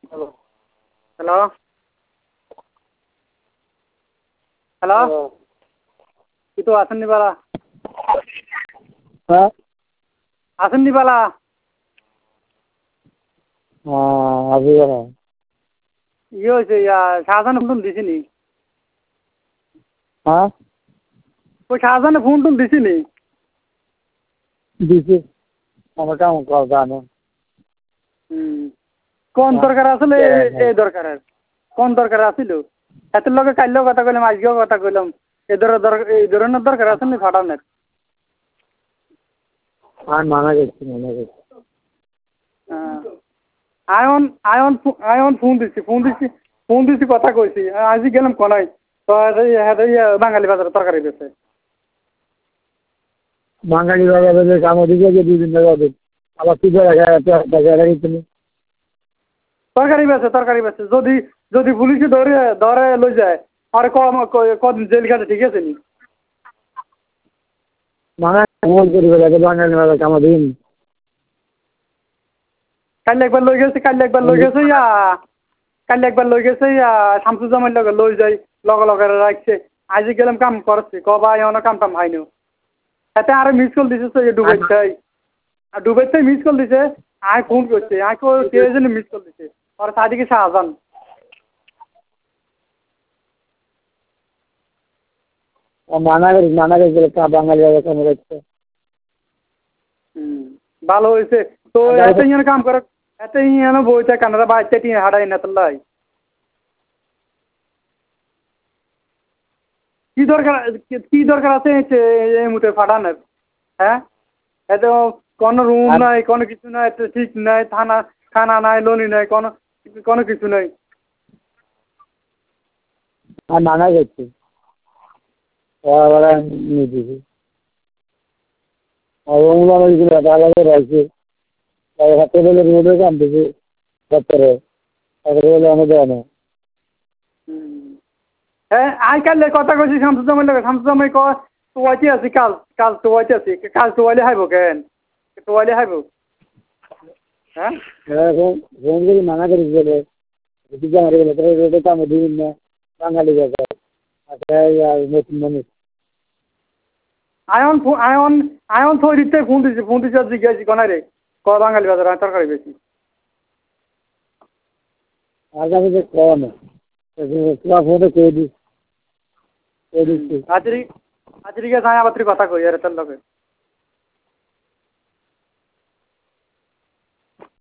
hello hello কিছু আছেন নি বালা হ্যাঁ আছেন নি বালা আজি ইয়ে হয়েছে শাহজাহান ফোন দিছি নি হ্যাঁ ওই শাহজাহানে ফোন টোন দিছি নি দিছি আমার কেমন কল জানো কোন দরকার আসলে এই দরকার কোন দরকার আসিল এত লগে কাইলেও কথা কইলাম আজকেও কথা কইলাম এই ধরনের দরকার আছে নি ফাটানের আর মানা গেছি আয়ন ফোন দিছি কথা কইছি আজি গেলাম কোনাই তো বাঙালি বাজারে তরকারি বেছে বাঙালি বাজারে কাম দিকে যে দুদিন যাবে আবার কি করে তুমি তরকারি বেছে যদি যদি পুলিশে ধরে লই যায় আর কদিন জেল খাটে ঠিক আছে নি মানা মন করি বলে বাঙালি বাজারে কাম দিন কাল একবার লই গেছে শামসুজ্জামান লগে লই যাই লগে রাখছে আজি গেলাম কাম করছি কবা এমন কাম টাম হয়নি এতে আরে মিস কল দিছে ডুবাইতে মিস কল দিছে আয় ফোন করছে কে যেন মিস কল দিছে আর সাদিকে শাহজাহান মানা করি বাঙালি বাজারে কাম করছে ভালো হয়েছে তো এত ইয়ান কাম করে এত ইয়ান বইতে কানাডা বাইতে টিয়া হাড়াই না তোলাই কি দরকার আছে এই মুহূর্তে ফাটানোর হ্যাঁ এত কোনো রুম নাই কোনো কিছু নাই ঠিক নাই খানা নাই লনি নাই কোনো কিছু নাই আর মানা গেছি ওরা নিয়ে দিবি আর ওগুলো আলাদা রাখছি হাতে বলে রোডে কাম দিবি সত্তরে বলে আমাদের আনে হ্যাঁ কাল কথা কইছি শামসুজ্জামান লাগে শামসুজ্জামান তোয়াইতে আছি কাল তোয়াইতে আছি কাল তোয়াইলে হাইব কেন তোয়াইলে হাইব হ্যাঁ ফোন করে মানা করিস বলে রোডে কাম দিবি না বাঙালি বাজার নতুন মানুষ আয়ন থই দিতে ফোন দিছে জিজ্ঞাসি কোনায় রে বাঙালি বাজার তরকারি বেশি আগামী যে কম তোমার ফোনে করে দিচ্ছি আজরিকে যাই আবার কথা কই আরে তোর লগে